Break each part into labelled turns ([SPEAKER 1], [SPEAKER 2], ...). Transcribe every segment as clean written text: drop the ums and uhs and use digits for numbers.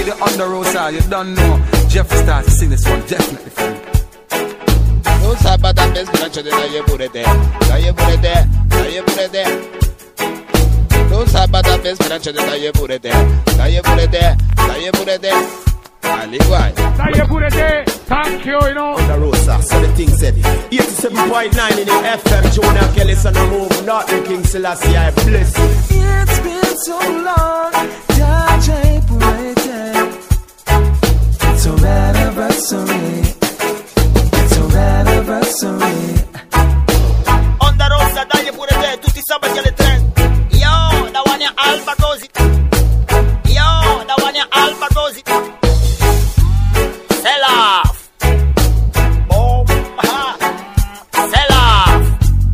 [SPEAKER 1] play the Onda Rosa, you don't know. Jeff starts to sing this one, definitely for you.
[SPEAKER 2] Un sabato a sbrancio di dai pure te, dai pure te, dai pure te. Un sabato a sbrancio di dai pure te, dai pure te, dai pure te. Ali guai.
[SPEAKER 3] Dai pure te, thank you, you know.
[SPEAKER 4] Onda Rosa, so the thing said 87.9 in the FM, Jonah Kelly's on the move, not the King Selassie, I bless you.
[SPEAKER 1] It's been so long, DJ Purete. It's our anniversary. It's our anniversary.
[SPEAKER 5] Onda Rosa, dai pure te, tutti i sabati alle 3. Yo, da Wania Alba così. Yo, da Wania Alba così. Selaf. Boom, ha. Selaf.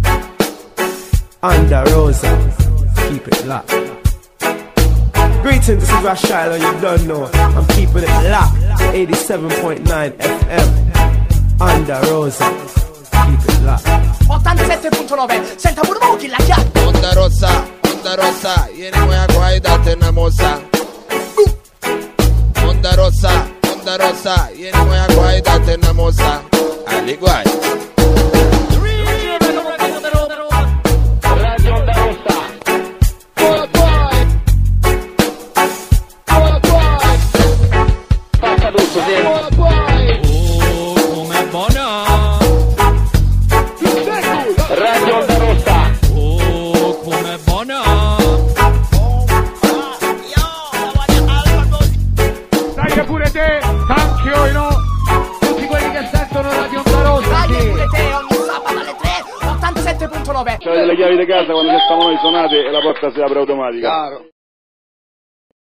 [SPEAKER 4] Onda Rosa, keep it locked. Greetings, this is Rashilo, you don't know. I'm keeping it locked. 87.9 FM. Onda Rosa, keep it locked.
[SPEAKER 6] 87.9, senta pure mo chi la chiama.
[SPEAKER 2] Onda Rosa, vieni qua guai date una mossa. Onda Rosa, vieni qua guai date una mossa. Ali guai.
[SPEAKER 3] Radio Onda Rosa. Passa tutto, sì. Oh, com'è buona. Radio Onda Rosa. Oh, com'è buona. Dai pure te, thank you, you know. Tutti quelli che sentono Radio Onda Rosa.
[SPEAKER 6] Dai pure te, ogni sabato alle 3, 87.9.
[SPEAKER 7] C'avete le chiavi di casa, quando ci stavano i suonate e la porta si apre automatica.
[SPEAKER 2] Chiaro.